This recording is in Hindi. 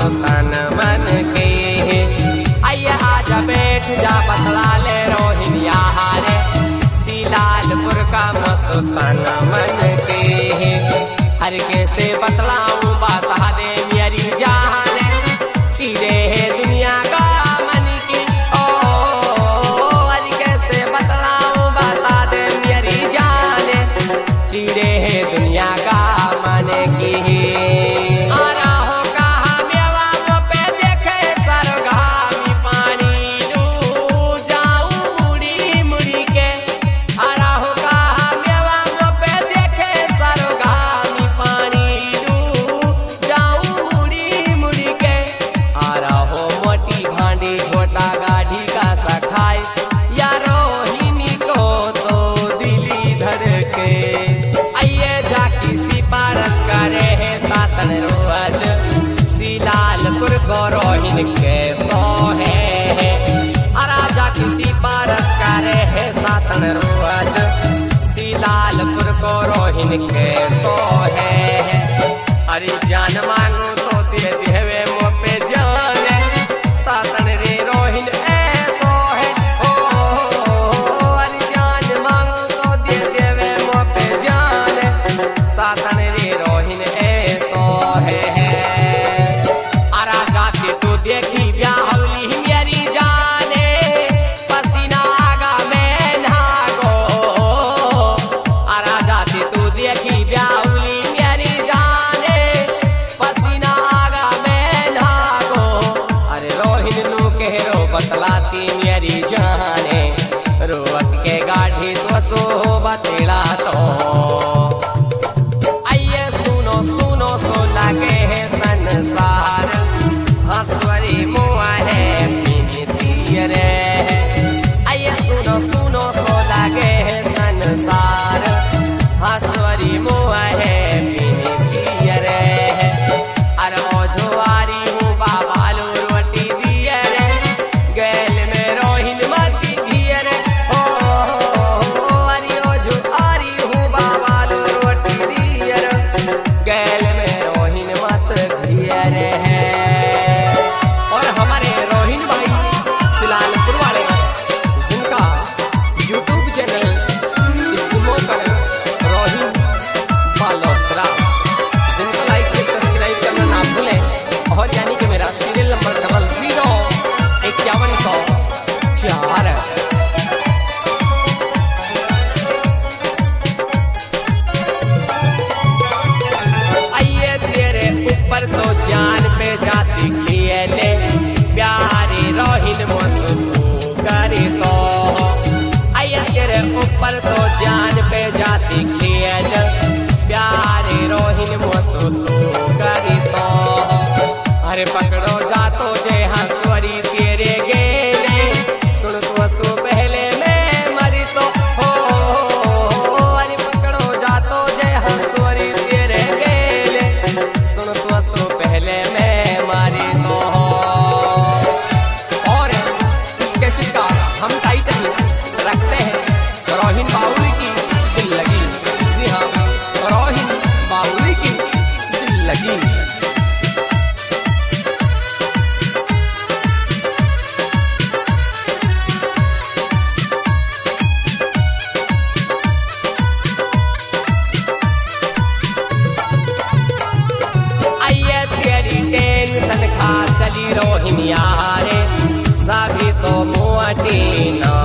तन मन के। आइए आजा बैठ जा बतला ले रोहिनिया हारे सीलालपुर का मस्तान मन के। हर कैसे बतलाऊं बता दे मेरी जान चीरे है दुनिया का मन की। ओ हर कैसे बतलाऊं बता दे मेरी जान चीरे है दुनिया का मन की। रोहिन कैसो है राजा किसी पारस करे है सातन रोज सीलालपुर को रोहिन कैसो है। अरे जान मांगू तो दे देवे मुँह पे जान सातन रे रोहिन ऐसो है। ओ अरे जान मांगू तो दे देवे मुँह पे जान सातन रे रोहिन ऐसो है। देखी ब्याहली मेरी जाने पसीना आगा में नागो। राजा दी तू देखी ब्याहली मेरी जाने पसीना आगा में नागो। अरे रोहिन नू कहो बतलाती मेरी जाने रोवत के गाढ़ी तो सो बतला तो। आइए सुनो सुनो सो लगे है संसार हंसवरी मुआ है पीती रे। आइए सुनो सुनो सो लगे है संसार हंसवरी मुआ है पीती रे। अरे मौजुआरी हूँ बाबालू रोटी दिए रे गैल में रोहिन मती दिए रे। ओ अरे मौजुआरी हूँ बाबालू रोटी दिए रे गैल में रोहिन मत दिए रे। आइए तेरे ऊपर तो जान पे जाती खेले प्यारे रोहिन मसू करे तो। आइए तेरे ऊपर तो जान पे जाती खेल प्यारे रोहिन मसू करे तो। अरे पकड़ो जा तो जय हंसवरी तेरे गेले सुन तो सो पहले मैं मरी तो। हो अरे पकड़ो जा तो जय हंसवरी तेरे गेले सुन तो सो पहले मैं मरी तो। और इस कैसेट का हम टाइटल रखते हैं रोहिन बाहुली की दिल लगी। जी हाँ रोहिन बाहुली की दिल लगी। चली रोहिनिया रे सभी तो मोटी ना